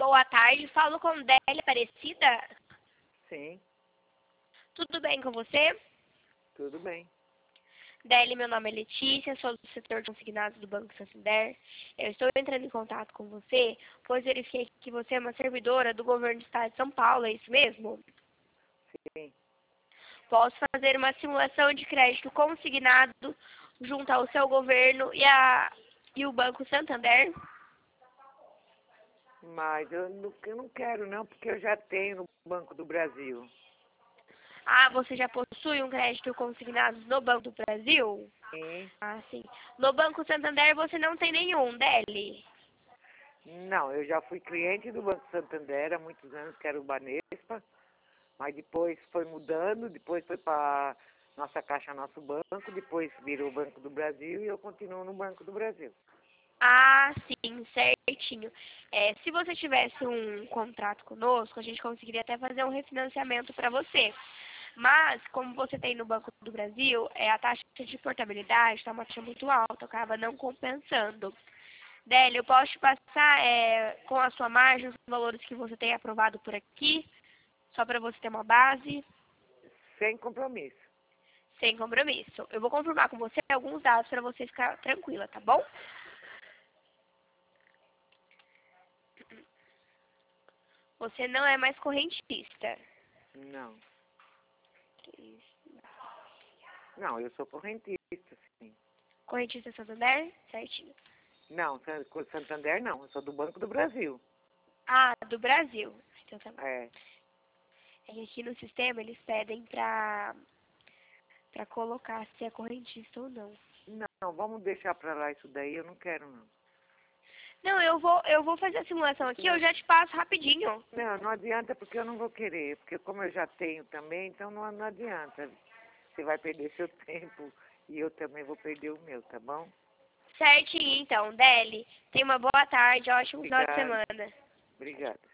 Boa tarde, falo com Délia Aparecida. Sim, Tudo bem com você? tudo bem. Délia, meu nome é Letícia, sou do setor de consignados do Banco Santander. Eu estou entrando em contato com você, pois verifiquei que você é uma servidora do governo do estado de São Paulo, é isso mesmo? Sim. Posso fazer uma simulação de crédito consignado junto ao seu governo e o Banco Santander? Mas eu não quero não, porque eu já tenho no Banco do Brasil. Ah, você já possui um crédito consignado no Banco do Brasil? Sim. Ah, sim. No Banco Santander você não tem nenhum, Deli? Não, eu já fui cliente do Banco Santander há muitos anos, que era o Banespa, mas depois foi mudando, depois foi para nossa Caixa, nosso banco, depois virou o Banco do Brasil e eu continuo no Banco do Brasil. Ah, sim, certinho. Se você tivesse um contrato conosco, a gente conseguiria até fazer um refinanciamento para você. Mas, como você tem no Banco do Brasil, a taxa de portabilidade está uma taxa muito alta, acaba não compensando. Délio, eu posso te passar com a sua margem os valores que você tem aprovado por aqui, só para você ter uma base, Sem compromisso. sem compromisso. Eu vou confirmar com você alguns dados para você ficar tranquila, tá bom? Você não é mais correntista. Não. Não, eu sou correntista, sim. Correntista Santander? Certinho. Não, Santander não, eu sou do Banco do Brasil. Ah, do Brasil. Então tá bom. É. É que aqui no sistema eles pedem pra colocar se é correntista ou não. Não, vamos deixar pra lá isso daí, eu não quero não. Não, eu vou fazer a simulação aqui, eu já te passo rapidinho. Não, não adianta porque eu não vou querer, porque como eu já tenho também, então não adianta. Você vai perder seu tempo e eu também vou perder o meu, tá bom? Certinho, então. Deli, tenha uma boa tarde, ótimo final de Obrigada. semana. Obrigada.